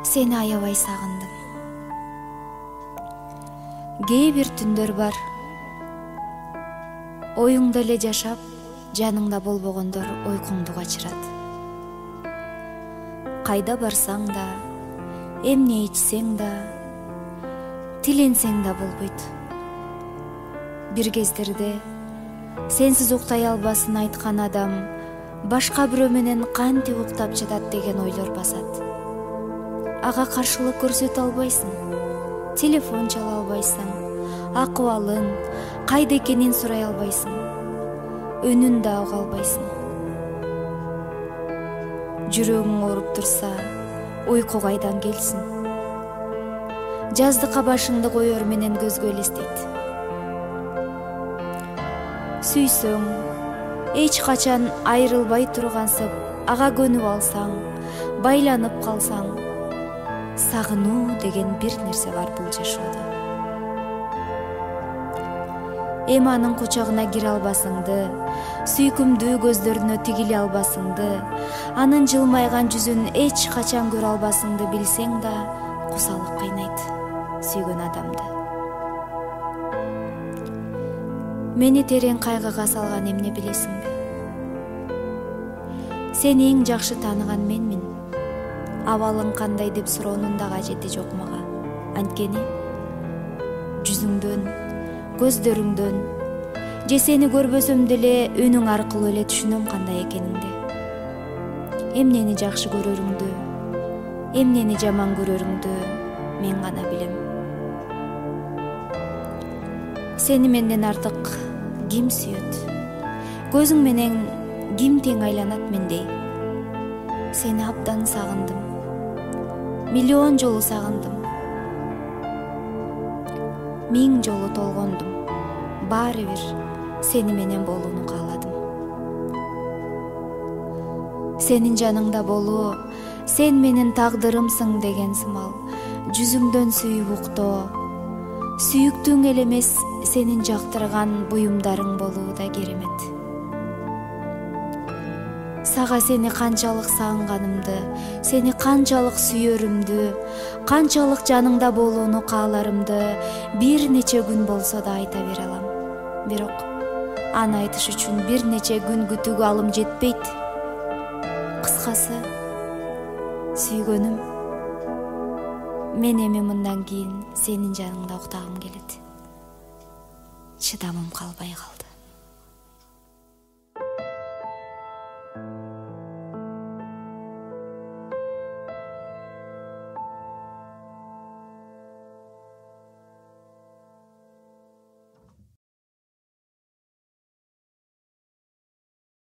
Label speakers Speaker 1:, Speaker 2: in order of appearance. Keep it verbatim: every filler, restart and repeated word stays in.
Speaker 1: Сени аябай сагындым. Кээ бир түндөр бар, оюңда эле жашап, жаныңда болбогондор уйкуңду качырат. Кайда барсаң да, эмне ичсең да, тиленсең да болбойт. Бир кездерде сенсиз уктай албасын айткан адам башка бирөө менен кантип уктап жатат деген ойлор басат. Ага каршылык көрсөтө албайсың, телефон чала албайсың, акыбалын, кайда экенин сурай албайсың, үнүн да уга албайсың. Жүрөгүң ооруп турса, уйку кайдан келсин? Жаздыкка башыңды коер менен көзгө элестейт. Сүйсөң, эч качан айрылбай тургансып, ага көнүп алсаң, байланып калсаң, сагынуу деген бир нерсе бар бул жашоодо. Эми анын кучагына кире албасыңды, сүйкүмдүү көздөрүнө тигиле албасыңды, анын жылмайган жүзүн эч качан көрө албасыңды билсең да, кусалык кыйнайт сүйгөн адамды. Мени терең кайгыга салган эмне билесиңби? Сени эң жакшы тааныган менмин. Абалың кандай деп суроонун да кажети жок мага. Анткени жүзүңдөн, көздөрүңдөн, же сени көрбөсөм деле үнүң аркылуу эле түшүнөм кандай экениңди. Эмнени жакшы көрөрүңдү, эмнени жаман көрөрүңдү мен гана билем. Сени менден артык ким сүйөт? Көзүң менен ким тең айланат мендей? Сени абдан сагындым. Миллион жолу сагындым. Миң жолу толгондум. Баары бир сени менен болууну кааладым. Сенин жаныңда болуу, сен менин тагдырымсың деген сымал. Жүзүңдөн сүйүп уктоо, сүйүктүүң эле эмес, сенин жактырган буюмдарың болуу да керемет. Сага сени канчалык сагынганымды, сени канчалык сүйөрүмдү, канчалык жаныңда болууну кааларымды бир нече күн болсо да айта бере алам. Бирок аны айтыш үчүн бир нече күн күтүүгө алым жетпейт. Кыскасы, сүйгөнүм, мен эми мындан кийин сенин жаныңда уктагым келет. Чыдамым калбай калды.